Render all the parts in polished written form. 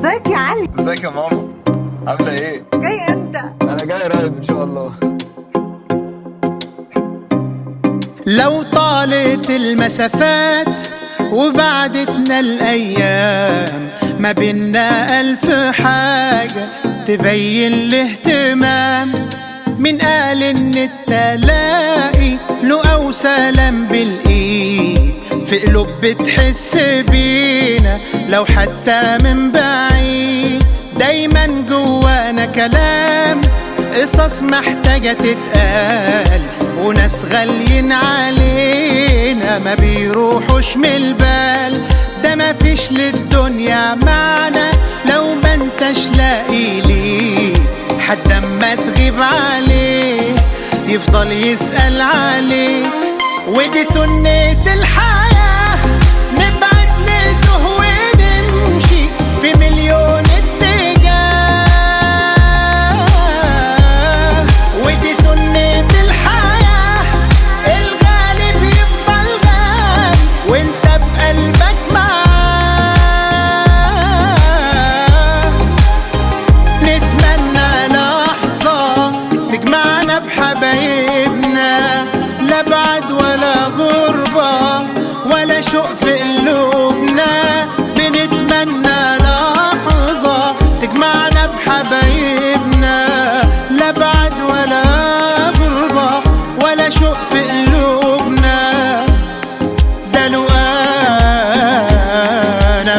ازيك يا علي؟ ازيك يا ماما؟ عاملة ايه؟ جاي امتى؟ انا جاي قريب ان شاء الله. لو طالت المسافات وبعدتنا الأيام، ما بينا ألف حاجة تبين الاهتمام. من قال إن التلاقي له أو سلام بالإيد، في قلوب بتحس بينا لو حتى من بعيد. دايما جوانا كلام، قصص محتاجة تتقال، وناس غاليين علينا ما بيروحوش من البال. ده ما فيش للدنيا معنى لو ما انتش لاقي ليه حد اما تغيب عليه يفضل يسأل عليك. ودي سنة الحياة، نبعد نتوه ونمشي في مليون اتجاه. ودي سنة الحياة، الغالب يفضل غالي وانت بقلبك معاه. نتمنى لحظة تجمعنا بحبايبنا، لا بعد ولا غربة ولا شوق في قلوبنا. بنتمنى لحظة تجمعنا بحبايبنا، لا بعد ولا غربة ولا شوق في قلوبنا. ده لو أنا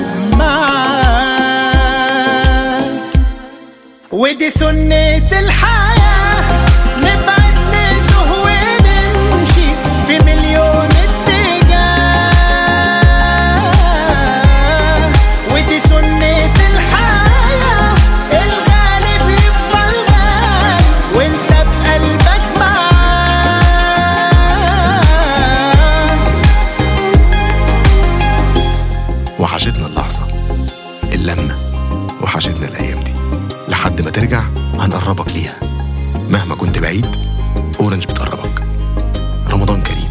بمعاك. ودي سنة الحياة، نبعد نتوه ونمشي في مليون اتجاه. ودي سنة الحياة، الغالب يفضل غالي وانت بقلبك معاه. وحشتنا اللحظة، اللمة، وحشتنا الأيام دي. لحد ما ترجع هنقربك ليها، مهما كنت بعيد أورنج بتقربك. رمضان كريم.